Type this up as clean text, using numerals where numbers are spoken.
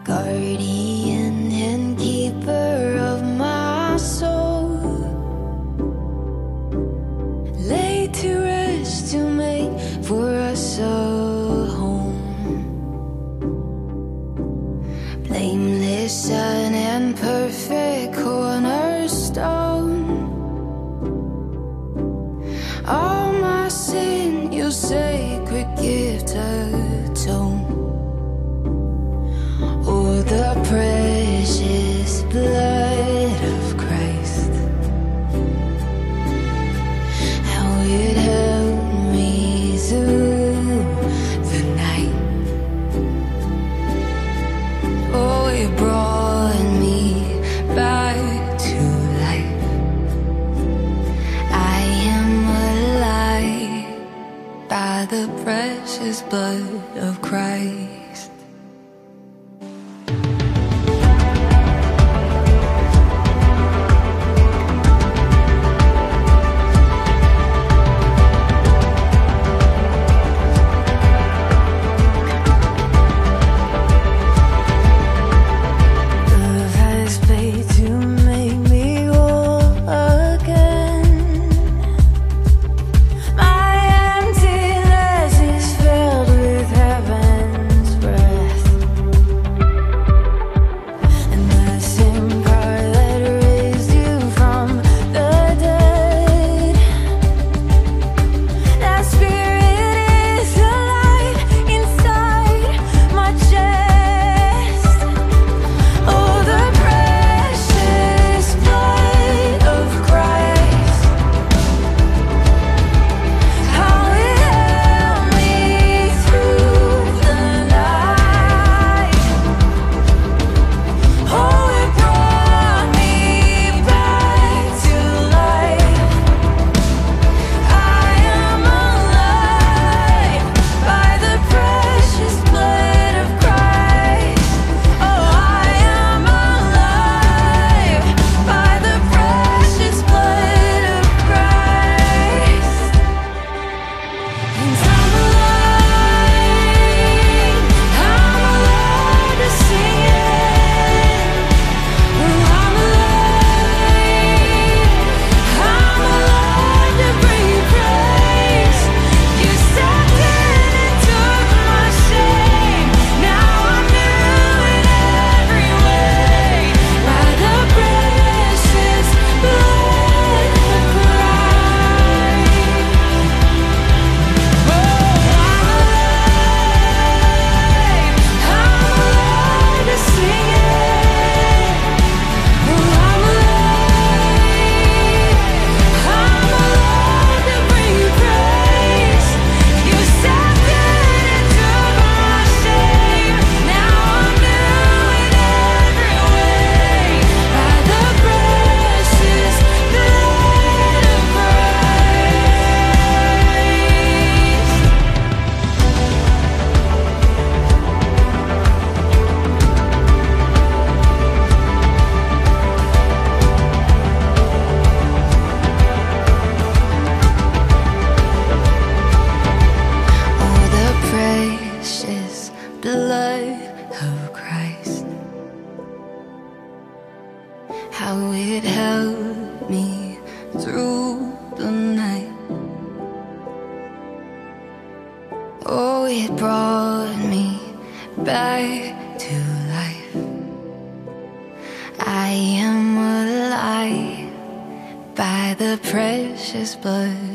guardian and keeper of my soul, laid to rest to make for us a home, blameless Son and perfect cornerstone. All my sin, your sacred gift atone. Oh, the precious blood of Christ, how it held me through the night. Oh, it brought me back to life. I am alive by the precious blood of Christ. How it held me through the night. Oh, it brought me back to life. I am alive by the precious blood